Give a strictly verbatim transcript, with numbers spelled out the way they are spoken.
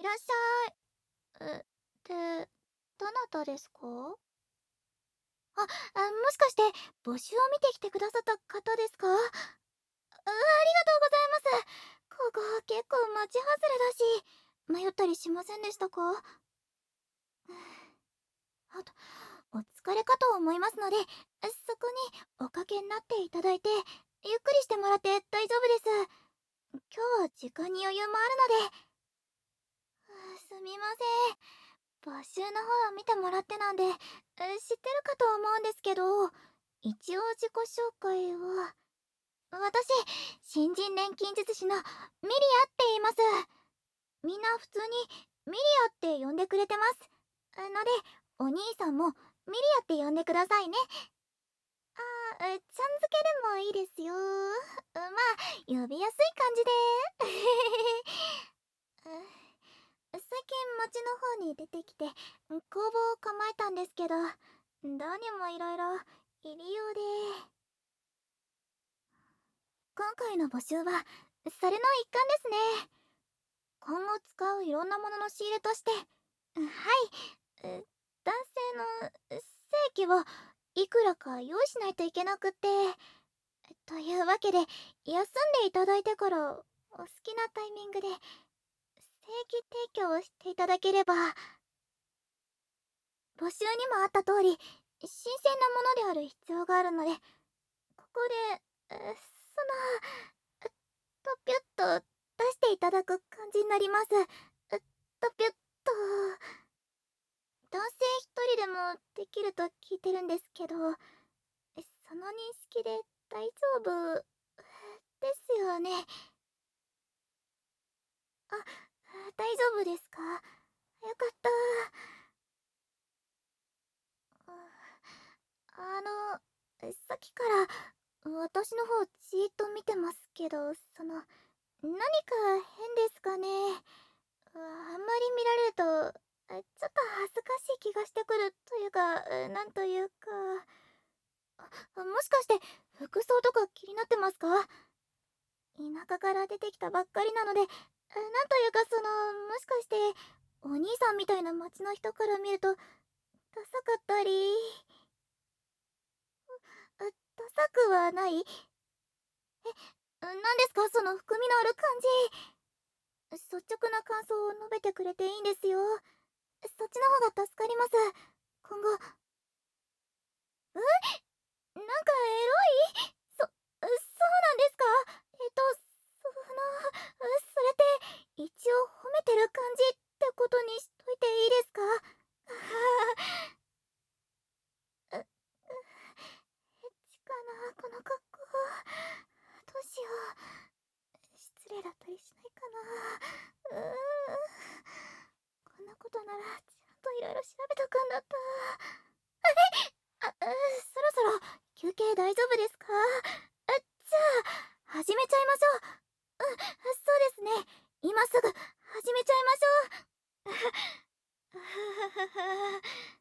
いらっしゃい。え、ってどなたですか？あ、あ、もしかして募集を見てきてくださった方ですか？あ、ありがとうございます。ここ結構町外れだし、迷ったりしませんでしたか？あと、お疲れかと思いますので、そこにおかけになっていただいて、ゆっくりしてもらって大丈夫です。今日は時間に余裕もあるので。すみません。募集の方を見てもらってなんで、え知ってるかと思うんですけど、一応自己紹介は、私、新人錬金術師のミリアって言います。みんな普通にミリアって呼んでくれてます。ので、お兄さんもミリアって呼んでくださいね。あ、えちゃん付けでもいいですよ。まあ、呼びやすい感じで。最近町の方に出てきて工房を構えたんですけど、どうにもいろいろ入りようで。今回の募集はそれの一環ですね。今後使ういろんなものの仕入れとして、はい、え男性の正規をいくらか用意しないといけなくって、というわけで休んでいただいてからお好きなタイミングで正規提供をしていただければ。募集にもあった通り、新鮮なものである必要があるので、ここで、えその、とぴゅっと出していただく感じになります。とぴゅっと。男性一人でもできると聞いてるんですけど、その認識で大丈夫ですよね。あ、大丈夫ですか？よかった。あの、さっきから私の方じーっと見てますけど、その、何か変ですかね。あんまり見られると、ちょっと恥ずかしい気がしてくるというか、なんというか。もしかして服装とか気になってますか？田舎から出てきたばっかりなので、なんというかその、もしかしてお兄さんみたいな町の人から見るとダサかったり。ダサくはない？え、何ですかその含みのある感じ。率直な感想を述べてくれていいんですよ。そっちの方が助かります。今後。え、なんかエロい？そ、そうなんですか？えっと、その、それって一応褒めてる感じってことにしといていいですか？う、う、エッチかなこの格好。どうしよう。失礼だったりしないかな。うーん。こんなことならちゃんといろいろ調べとくんだった。あ、うそろそろ休憩大丈夫ですか？あ、じゃあ始めちゃいましょう。うん、そうですね。今すぐ始めちゃいましょう。